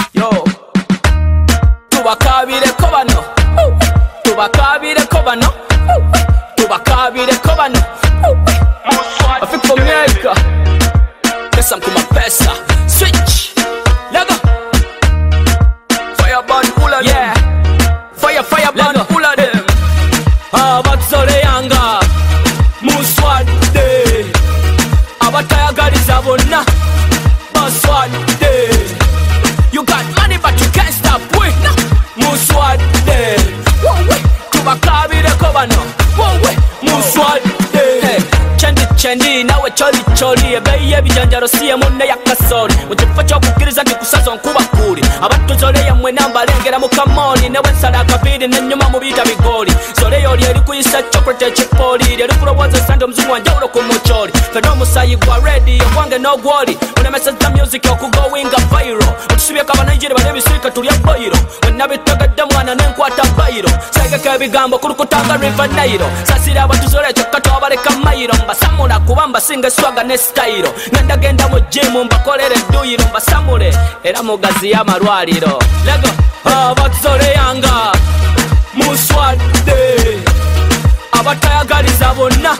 Yo, tubakabireko bano, tubakabireko bano, tubakabireko bano. Afik for America, pesa mkuma pesa. Switch, lego. Fireburn ula dem. Yeah, fireburn ula dem. Abatzole yanga, muswadde. Abatayagaliza bonna, baswadde. You got money but you can't stop we muswadde. Tubakabireko bano, muswadde. Chendi nawe choli ebeyi ebijanjalo siye munne yakasoli mukifo ky'okukiriza nti kusaza onkuba kuli abatuzole yammwe nambalengera mu kamoli ne wensala akabiri nenyuma mu biyita bigoli zoleyo oli erikuyisa chocolate ekipoli lyerikulowooza esande omuzungu wanjawulo ku mukyoli fena omusayi gwa redi ogwange n'ogwoli onemeseza music okugowinga viral otusibyeko abanayigiri bane ebisiika tulya boiro wenna bitegedde mwana nenkwata bayiro segeka ebigambo kulukutanga river nairo sasira abatuzole kyokka twabaleka mayiro mbasamula kuba mbasinga eswaga ne style ngenda genda mu gym mbakolere eduyiro mbasamule era mugazi y'amalwaliro lego abatuzole yanga muswadde abatayagaliza bonna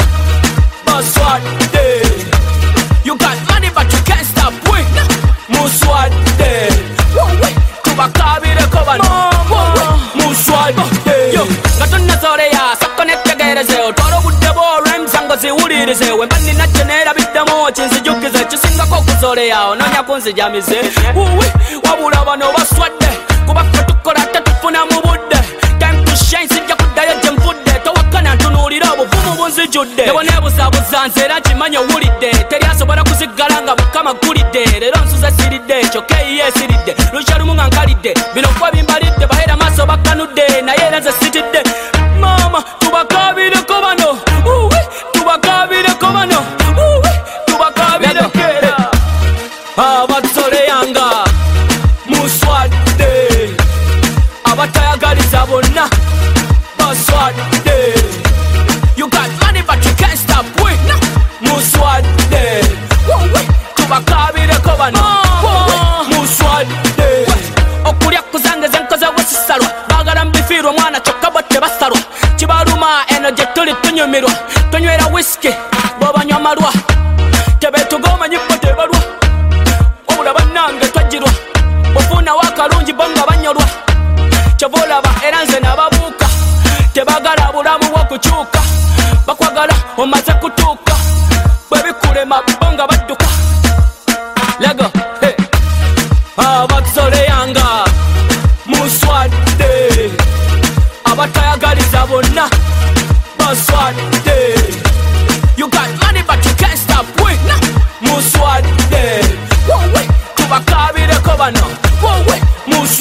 baswadde. You got money but you can't stop we muswadde. Tubakabireko bano muswadde. Yo ngatonnazoleya sakko nettegereze otwala obudde bw'olw'ems ngo ziwulirize wemba nina kyeneera biddemu kinzijukize kisingako okuzoleya onoonya kunzijamize wabula bano baswadde kuba ffe tukola ate tufuna mu budde time to shine sijja kuddayo gye nvudde towakkana ntunuulira obuvumu bunzijudde eboneebuzabuza nze era nkimanyi owulidde teri asobola kuziggala nga mukama gulidde leero nsuze siridde kyokka eyiye esiridde lukya lumu nga nkalidde bino kuba bimbalidde bahera maaso bakkanudde naye era nze sitidde mama tubakabireko bano tubakabireko bano tubakabireko abatuzole yanga muswadde abatayagaliza bonna baswadde. You got money but you can't stop we muswadde. Tubakabireko bano muswadde. Okulya kuzangeze nkoze wesisalwa bagala mbifiirwa mwana kyokka bo tebasalwa kibaluma eno gye tuli tunyumirwa tonywera whisky bw'obanywa amalwa tebeetuga omanyi bo tebalwa wabula bannange twajjirwa ofunawo akalungi bo nga banyolwa kyova olaba era nze nababuuka tebagala bulamu bw'okukyuka bakwagala omaze kutuuka bwe bikulema bo nga badduka lego abatuzole yanga muswadde abatayagaliza bonna baswadde. You got money but you can't stop we muswadde. Tubakabireko bano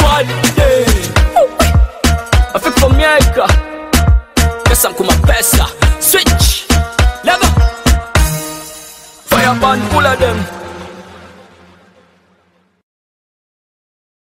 muswadde. Afik for America, pesa mkuma pesa.